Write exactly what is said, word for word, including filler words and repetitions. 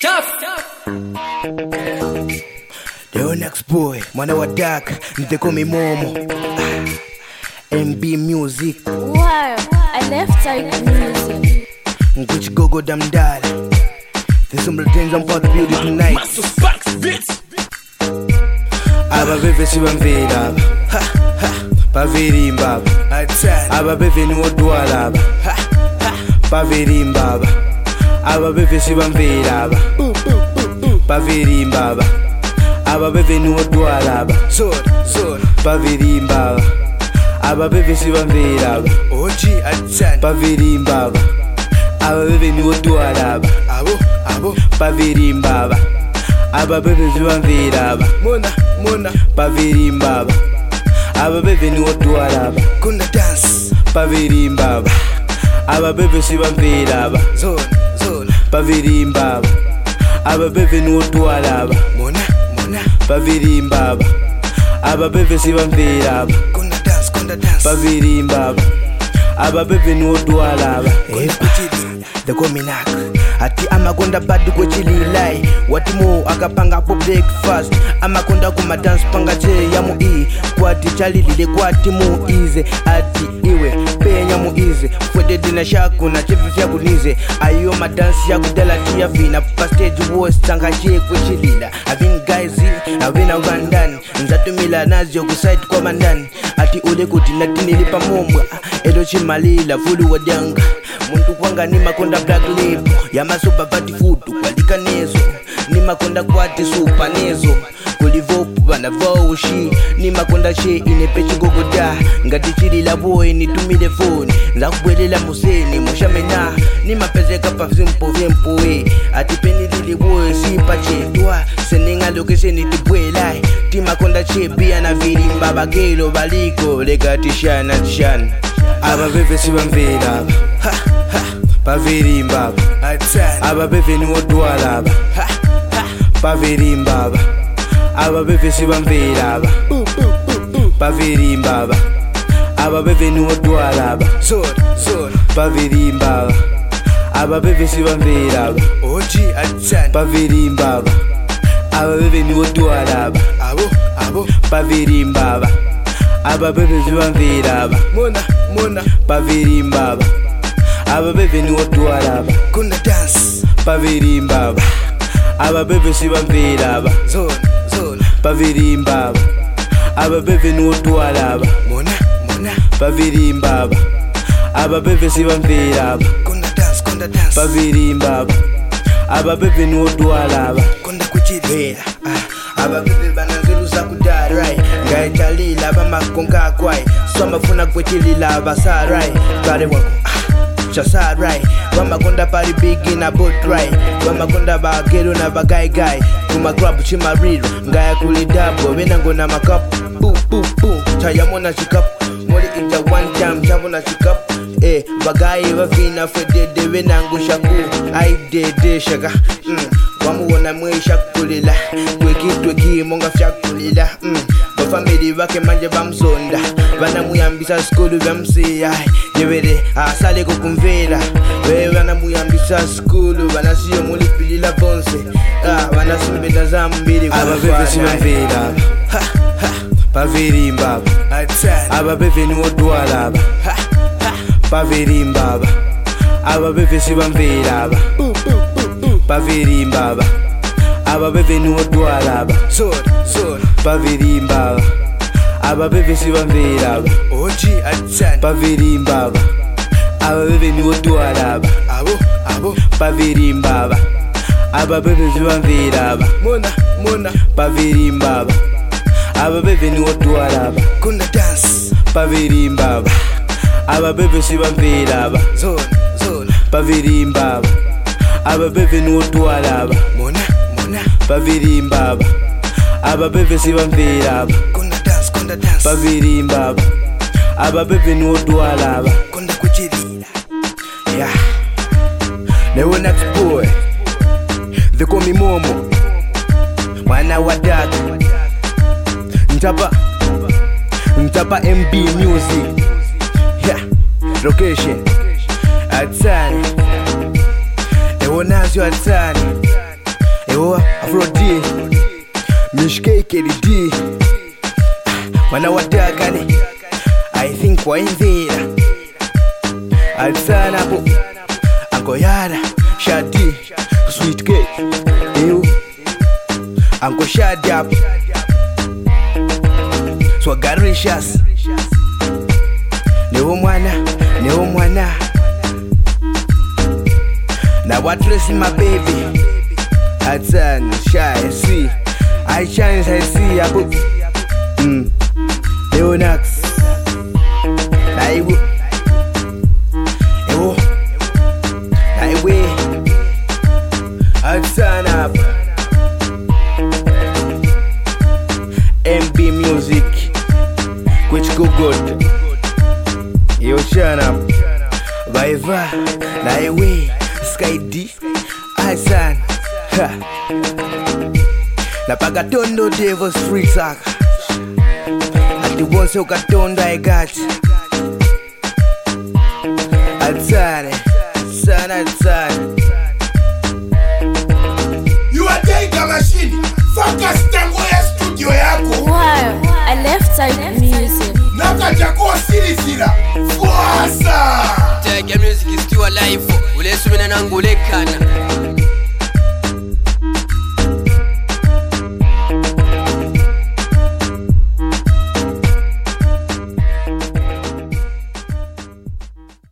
Tough. The next boy, mwana wa dark, niteko mi momo. M B music. Wow, I left type music. Nguchi gogo damdala. There's some things I'm about to build tonight. Master Sparks Beats. Aba bebe si bamvela. Ha ha. Baveri mbaba. Aba bebe ni wodwala aba. Ha ha. Baveri mbaba. Aba bebe si bamvela aba. Baveri mbaba. Aba bebe ni wodwala aba. Sword, sword. Baveri mbaba. Aba bebe si bamvela aba. Oji atsan. Baveri mbaba. Aba bebe ni wodwala aba. Abo, abo. Baveri mbaba. Aba bebe si bamvela aba. Mona, mona. Baveri mbaba. Aba bebe ni wodwala aba. Kuna dance. Baveri mbaba. Aba bebe si bamvela aba. Zone, zone. Baveri mbaba. Aba bebe ni wodwala aba. Mona, mona. Baveri mbaba. Aba bebe si bamvela aba. Kuna dance, kuna dance. Baveri mbaba. Aba bebe ni wodwala aba. Eh, kuchili. The Gominak. Ati amakonda badu kwa chili lai. Wati mo akapanga po breakfast. Amakonda kuma dance panga che ya mu i. Kwati chali lile kwati mu ize. Ati iwe penya mu ize. Fwede dina shaku na chefi fya kunize. Ayo ma dance ya kudela tia vina. Pa stage was tanga che kwa chilila. Avin guys avina ugandani. Nzatu mila nazio kuside kwa mandani. Ati ule kuti natini lipa mombwa. Edo chimalila fulu wadanga. Muntu kwanga ni makonda black label. Yama super party food kwalika nezo. Ni makonda kwate super nezo. Kulivopu bana voshi. Ni makonda she inepechi gogoda. Ngati chili la boy ni tumile phone. Nza kubwelela museni mushamena. Ni mapezeka pa vimpo vimpo we. Ati peni lili boy si pache dwa. Seninga location ni tibwela. Ti makonda she bia na viri mbaba gelo baliko. Lega tishana tishana. Aba bebe si bamvela. Ha ha. Baveri mbaba. Aba bebe ni wodwala aba. Ha ha. Baveri mbaba. Aba bebe si bamvela aba. Baveri mbaba. Aba bebe ni wodwala aba. Sword, sword. Baveri mbaba. Aba bebe si bamvela aba. Oji atsan. Baveri mbaba. Aba bebe ni wodwala aba. Abo, abo. Baveri mbaba. Aba bebe si bamvela aba. Mona, mona. Baveri mbaba. Aba bebe ni wodwala aba. Kuna dance. Baveri mbaba. Aba bebe si bamvela aba. Zone, zone. Baveri mbaba. Aba bebe ni wodwala aba. Mona, mona. Baveri mbaba. Aba bebe si bamvela aba. Kuna dance, kuna dance. Baveri mbaba. Aba bebe ni wodwala aba. Kuna kuchili. Aba bebe bananzeluza kudari right. Ngai chalila aba makonga kwai. Soma funa kuchili aba sa right. Kare wako. Chasa right. Wamakonda pari bigi na boat right. Wamakonda bagero na bagay guy. Kuma grab chima riro. Ngaya kulidabo. Wenango na makap. Boo boo boo. Chaya mona chikap. Mori inja one jam. Jambo na chikap. Eh, bagay wavina fedede wenango shaku. Ai de de shaga. Mm. Wamu wana mwe shakulila. Tweki tweki monga shakulila. Mm. Family wake manje bamsonda. Bana muyambisa skulu bamsiya. Jewere asale kukumvela. We bana muyambisa skulu. Bana siyo mulipilila bonse. Ah, bana simbenda zambili. Aba bebe si bamvela. Ha ha. Baveri mbaba. Aba bebe ni wodwala aba. Ha ha. Baveri mbaba. Aba bebe si bamvela aba. Baveri mbaba. Aba bebe ni wodwala aba. Sword, sword. Baveri mbaba. Aba bebe si bamvela aba. Oji atsan. Baveri mbaba. Aba bebe ni wodwala aba. Abo, abo. Baveri mbaba. Aba bebe si bamvela aba. Mona, mona. Baveri mbaba. Aba bebe ni wodwala aba. Kuna dance. Baveri mbaba. Aba bebe si bamvela aba. Zone, zone. Baveri mbaba. Aba bebe ni wodwala aba. Mona, mona. Baveri mbaba. Aba bebe si bamvela aba. Kuna dance, kuna dance. Baveri mbaba. Aba bebe ni wodwala aba. Kuna kuchili. Yeah. The next boy. They call me Momo. Mwana wa dark. Ntapa. Ntapa M B music. Yeah. Location. Atani. Ewo nazo atani. H K K D D Mwana watakane I think wainzira Altsana po Ankoyara Shadi Sweet K Ew Anko Shadap Swagarishas Newo mwana Newo mwana Now what listen my baby Altsana Shy see I chance I see Abu Mm Leonax Naiwu Ewo Naiwe Altsana M B Music Which go good Yo Chana Vaiva Naiwe Sky D Altsana Ha Napagatondo Devil's Free Talk Ati wonse ukatonda I got Altsana Sana Altsana You are taking a machine Focus tango ya studio yako Wow, I left side music. Nakaja kwa siri sila Fuasa Take music is still alive. Ule sumina nangulekana.